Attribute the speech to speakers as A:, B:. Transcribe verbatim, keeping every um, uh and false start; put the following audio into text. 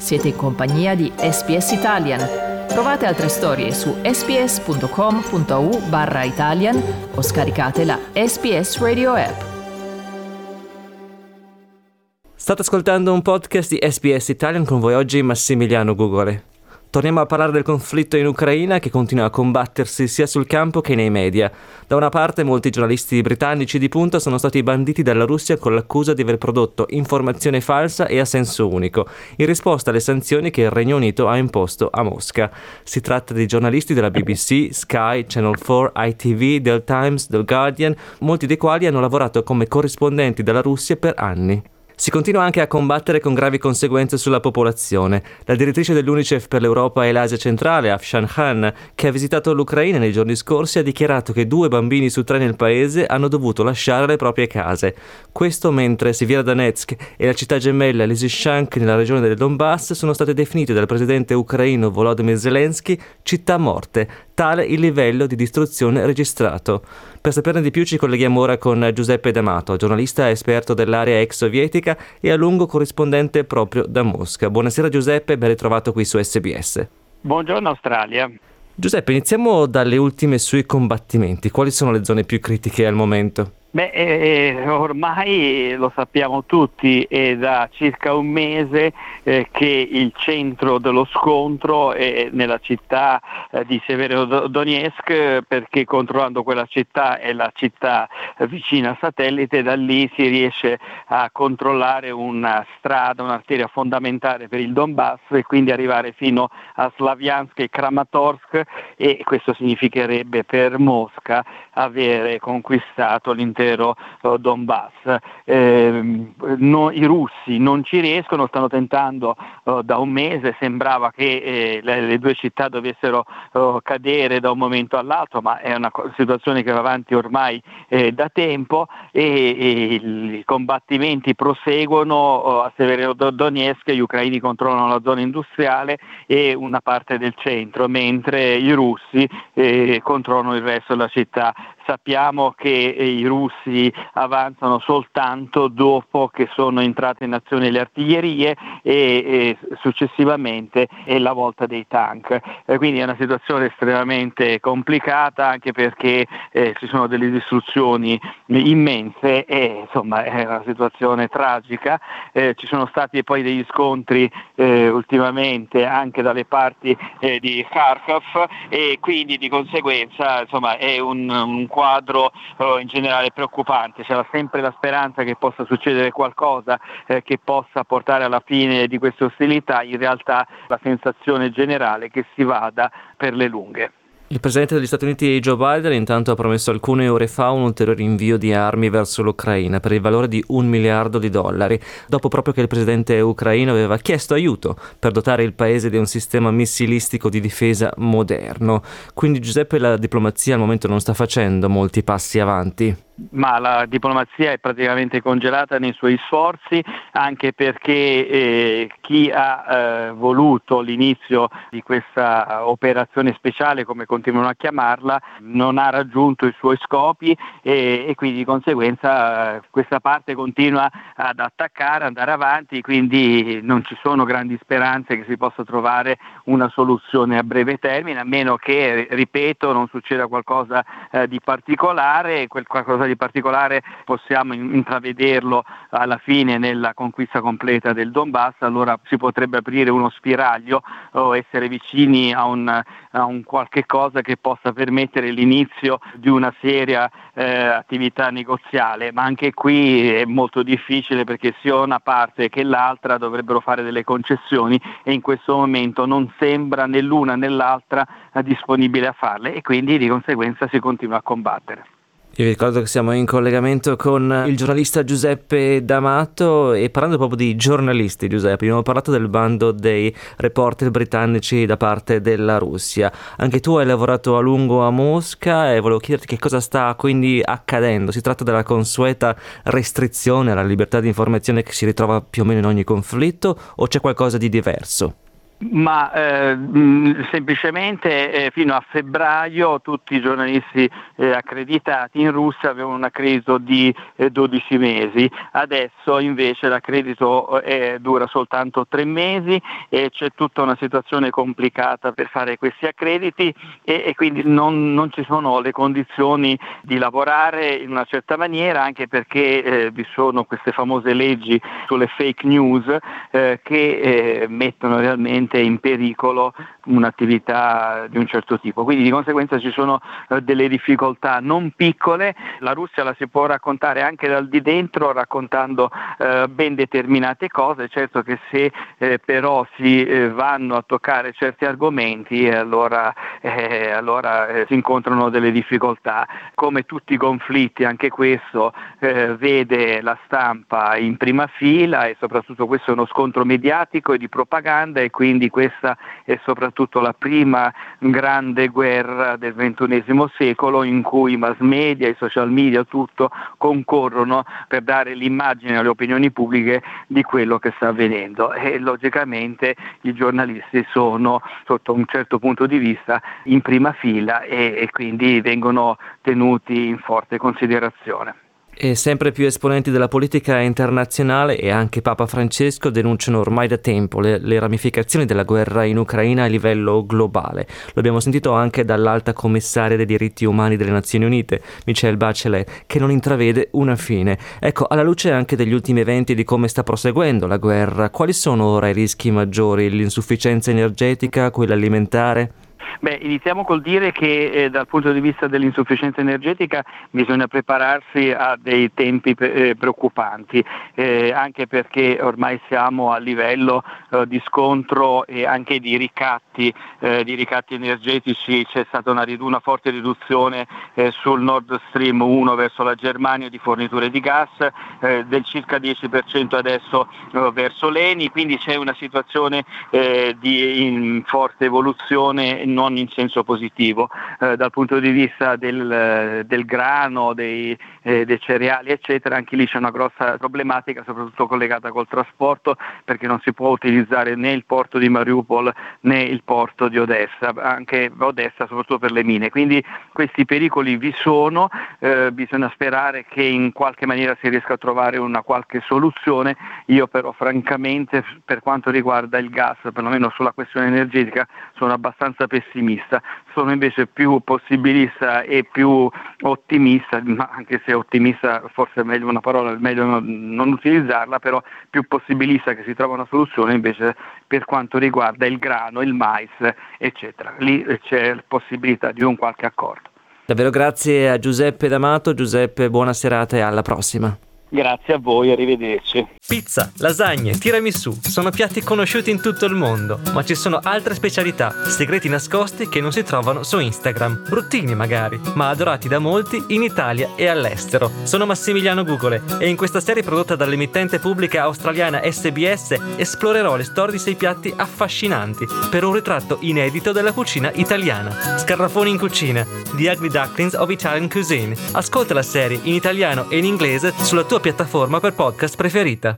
A: Siete in compagnia di S B S Italian. Trovate altre storie su sbs.com.au barra Italian o scaricate la S B S Radio app.
B: State ascoltando un podcast di S B S Italian, con voi oggi Massimiliano Gugole. Torniamo a parlare del conflitto in Ucraina, che continua a combattersi sia sul campo che nei media. Da una parte, molti giornalisti britannici di punta sono stati banditi dalla Russia con l'accusa di aver prodotto informazione falsa e a senso unico, in risposta alle sanzioni che il Regno Unito ha imposto a Mosca. Si tratta di giornalisti della B B C, Sky, Channel quattro, I T V, del Times, del Guardian, molti dei quali hanno lavorato come corrispondenti dalla Russia per anni. Si continua anche a combattere con gravi conseguenze sulla popolazione. La direttrice dell'UNICEF per l'Europa e l'Asia centrale, Afshan Khan, che ha visitato l'Ucraina nei giorni scorsi, ha dichiarato che due bambini su tre nel paese hanno dovuto lasciare le proprie case. Questo mentre Severodonetsk e la città gemella Lysychansk nella regione del Donbass sono state definite dal presidente ucraino Volodymyr Zelensky città morte, tale il livello di distruzione registrato. Per saperne di più ci colleghiamo ora con Giuseppe D'Amato, giornalista esperto dell'area ex sovietica e a lungo corrispondente proprio da Mosca. Buonasera Giuseppe, ben ritrovato qui su S B S.
C: Buongiorno Australia.
B: Giuseppe, iniziamo dalle ultime sui combattimenti. Quali sono le zone più critiche al momento?
C: Beh, eh, ormai lo sappiamo tutti, è da circa un mese eh, che il centro dello scontro è nella città eh, di Severodonetsk, perché controllando quella città è la città eh, vicina satellite, da lì si riesce a controllare una strada, un'arteria fondamentale per il Donbass e quindi arrivare fino a Slaviansk e Kramatorsk, e questo significherebbe per Mosca avere conquistato l'intero Donbass. Eh, no, i russi non ci riescono, stanno tentando uh, da un mese, sembrava che eh, le, le due città dovessero uh, cadere da un momento all'altro, ma è una situazione che va avanti ormai eh, da tempo, e, e i combattimenti proseguono uh, a Severodonetsk. Gli ucraini controllano la zona industriale e una parte del centro, mentre i russi eh, controllano il resto della città. Sappiamo che i russi avanzano soltanto dopo che sono entrate in azione le artiglierie e, e successivamente è la volta dei tank. Eh, quindi è una situazione estremamente complicata, anche perché eh, ci sono delle distruzioni immense e insomma è una situazione tragica. Eh, ci sono stati poi degli scontri eh, ultimamente anche dalle parti eh, di Kharkov, e quindi di conseguenza insomma è un, un quadro eh, in generale preoccupante. C'era sempre la speranza che possa succedere qualcosa eh, che possa portare alla fine di queste ostilità. In realtà la sensazione generale è che si vada per le lunghe.
B: Il presidente degli Stati Uniti Joe Biden intanto ha promesso alcune ore fa un ulteriore invio di armi verso l'Ucraina per il valore di un miliardo di dollari, dopo proprio che il presidente ucraino aveva chiesto aiuto per dotare il paese di un sistema missilistico di difesa moderno. Quindi Giuseppe, la diplomazia al momento non sta facendo molti passi avanti.
C: Ma la diplomazia è praticamente congelata nei suoi sforzi, anche perché eh, chi ha eh, voluto l'inizio di questa operazione speciale, come continuano a chiamarla, non ha raggiunto i suoi scopi, e, e quindi di conseguenza eh, questa parte continua ad attaccare, andare avanti, quindi non ci sono grandi speranze che si possa trovare una soluzione a breve termine, a meno che, ripeto, non succeda qualcosa eh, di particolare. Quel qualcosa di particolare possiamo intravederlo alla fine nella conquista completa del Donbass. Allora si potrebbe aprire uno spiraglio o essere vicini a un, a un qualche cosa che possa permettere l'inizio di una seria eh, attività negoziale, ma anche qui è molto difficile, perché sia una parte che l'altra dovrebbero fare delle concessioni e in questo momento non sembra né l'una né l'altra disponibile a farle, e quindi di conseguenza si continua a combattere.
B: Io vi ricordo che siamo in collegamento con il giornalista Giuseppe D'Amato, e parlando proprio di giornalisti, Giuseppe, abbiamo parlato del bando dei reporter britannici da parte della Russia. Anche tu hai lavorato a lungo a Mosca e volevo chiederti che cosa sta quindi accadendo. Si tratta della consueta restrizione alla libertà di informazione che si ritrova più o meno in ogni conflitto, o c'è qualcosa di diverso?
C: Ma eh, mh, semplicemente eh, fino a febbraio tutti i giornalisti eh, accreditati in Russia avevano un accredito di eh, dodici mesi, adesso invece l'accredito eh, dura soltanto tre mesi e c'è tutta una situazione complicata per fare questi accrediti e, e quindi non, non ci sono le condizioni di lavorare in una certa maniera, anche perché eh, vi sono queste famose leggi sulle fake news eh, che eh, mettono realmente in pericolo un'attività di un certo tipo, quindi di conseguenza ci sono eh, delle difficoltà non piccole. La Russia la si può raccontare anche dal di dentro raccontando eh, ben determinate cose, certo che se eh, però si eh, vanno a toccare certi argomenti eh, allora, eh, allora eh, si incontrano delle difficoltà. Come tutti i conflitti anche questo eh, vede la stampa in prima fila e soprattutto questo è uno scontro mediatico e di propaganda e quindi Quindi questa è soprattutto la prima grande guerra del ventunesimo secolo in cui i mass media, i social media, tutto concorrono per dare l'immagine alle opinioni pubbliche di quello che sta avvenendo e logicamente i giornalisti sono sotto un certo punto di vista in prima fila e, e quindi vengono tenuti in forte considerazione.
B: E sempre più esponenti della politica internazionale e anche Papa Francesco denunciano ormai da tempo le, le ramificazioni della guerra in Ucraina a livello globale. Lo abbiamo sentito anche dall'alta commissaria dei diritti umani delle Nazioni Unite, Michelle Bachelet, che non intravede una fine. Ecco, alla luce anche degli ultimi eventi e di come sta proseguendo la guerra, quali sono ora i rischi maggiori? L'insufficienza energetica, quella alimentare?
C: Beh, iniziamo col dire che eh, dal punto di vista dell'insufficienza energetica bisogna prepararsi a dei tempi eh, preoccupanti, eh, anche perché ormai siamo a livello eh, di scontro e anche di ricatti, eh, di ricatti energetici. C'è stata una, una forte riduzione eh, sul Nord Stream uno verso la Germania di forniture di gas, eh, del circa dieci per cento adesso eh, verso l'E N I, quindi c'è una situazione eh, di in forte evoluzione non in senso positivo eh, dal punto di vista del, del grano, dei, eh, dei cereali eccetera. Anche lì c'è una grossa problematica soprattutto collegata col trasporto, perché non si può utilizzare né il porto di Mariupol né il porto di Odessa, anche Odessa soprattutto per le mine, quindi questi pericoli vi sono, eh, bisogna sperare che in qualche maniera si riesca a trovare una qualche soluzione. Io però francamente per quanto riguarda il gas, perlomeno sulla questione energetica, sono abbastanza pessimista. Sono invece più possibilista e più ottimista, ma anche se ottimista forse è meglio una parola, è meglio non, non utilizzarla, però più possibilista che si trova una soluzione invece per quanto riguarda il grano, il mais, eccetera. Lì c'è possibilità di un qualche accordo.
B: Davvero grazie a Giuseppe D'Amato. Giuseppe, buona serata e alla prossima.
C: Grazie a voi, arrivederci.
B: Pizza, lasagne, tiramisù sono piatti conosciuti in tutto il mondo, ma ci sono altre specialità, segreti nascosti che non si trovano su Instagram, bruttini magari, ma adorati da molti in Italia e all'estero. Sono Massimiliano Gugole e in questa serie prodotta dall'emittente pubblica australiana S B S esplorerò le storie di sei piatti affascinanti per un ritratto inedito della cucina italiana. Scarrafoni in cucina, The Ugly Ducklings of Italian Cuisine. Ascolta la serie in italiano e in inglese sulla tua piattaforma per podcast preferita.